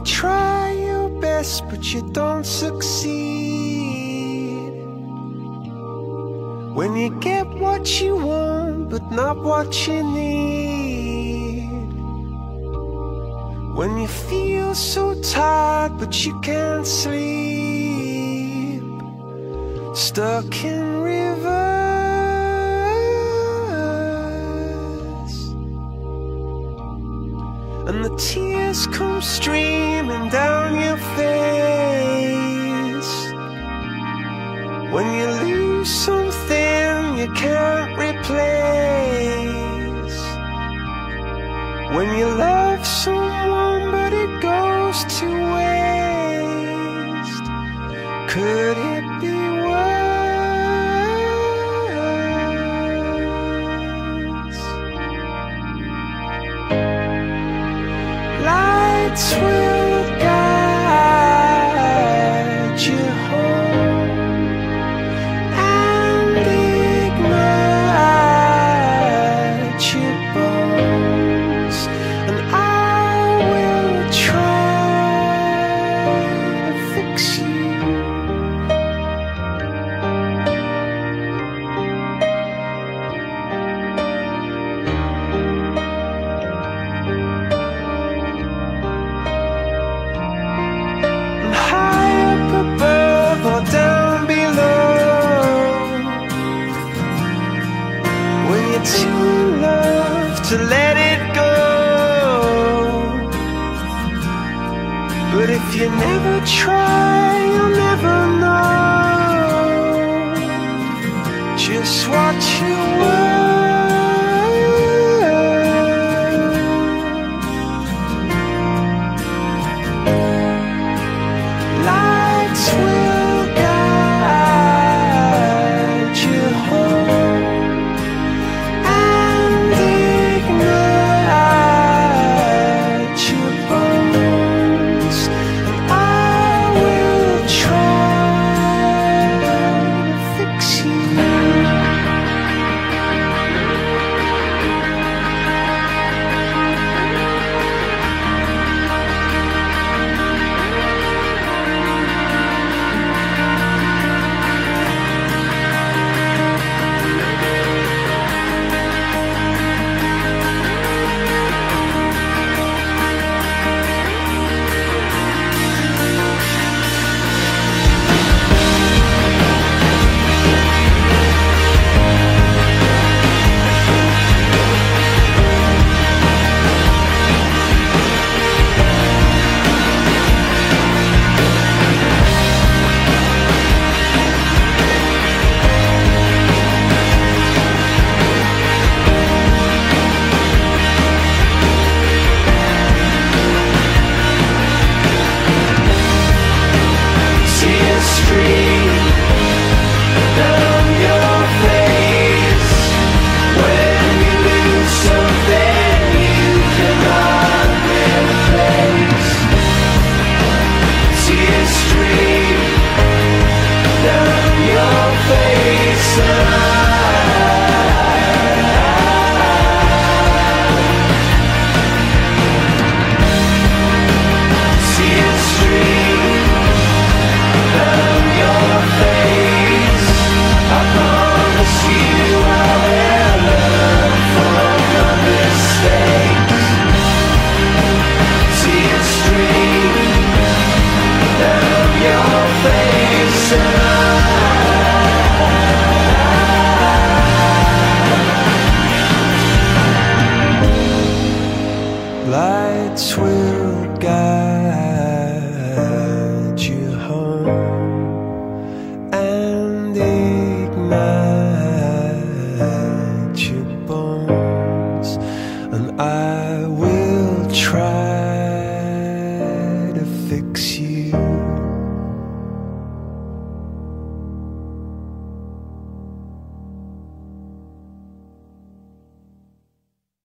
try your best but you don't succeed, when you get what you want but not what you need, when you feel so tired but you can't sleep, stuck in reverse, and the tears come streaming down your face, when you lose something you can't replace, when you love someone but it goes to waste. Could it be worse? Lights will guide you home and ignite your bones, and I will try to fix you. And high up above or down below, when you're too in love to let it go, but if you never try, you'll never know just what you were. Lights will guide you home and ignite your bones, and I will try to fix you. Tears stream down your face when you lose something you cannot replace. Tears stream down your face, tears stream down your face. I promise you I'll learn from my mistakes. Tears stream down your face, lights will guide you home and ignite your bones, and I will try